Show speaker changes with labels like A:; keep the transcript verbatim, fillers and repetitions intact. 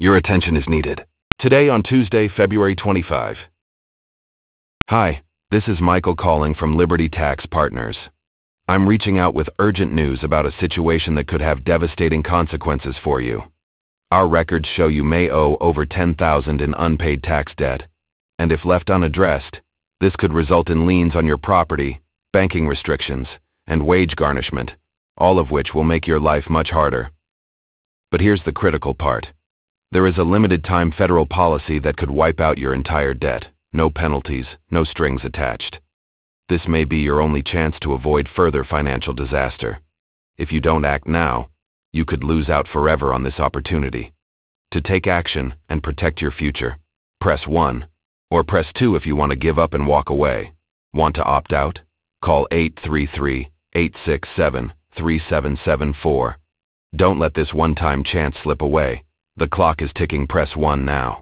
A: Your attention is needed. Today on Tuesday, February twenty-fifth. Hi, this is Michael calling from Liberty Tax Partners. I'm reaching out with urgent news about a situation that could have devastating consequences for you. Our records show you may owe over ten thousand dollars in unpaid tax debt, and if left unaddressed, this could result in liens on your property, banking restrictions, and wage garnishment, all of which will make your life much harder. But here's the critical part. There is a limited-time federal policy that could wipe out your entire debt. No penalties, no strings attached. This may be your only chance to avoid further financial disaster. If you don't act now, you could lose out forever on this opportunity. To take action and protect your future, press one, or press two if you want to give up and walk away. Want to opt out? Call eight three three, eight six seven, three seven seven four. Don't let this one-time chance slip away. The clock is ticking. Press one now.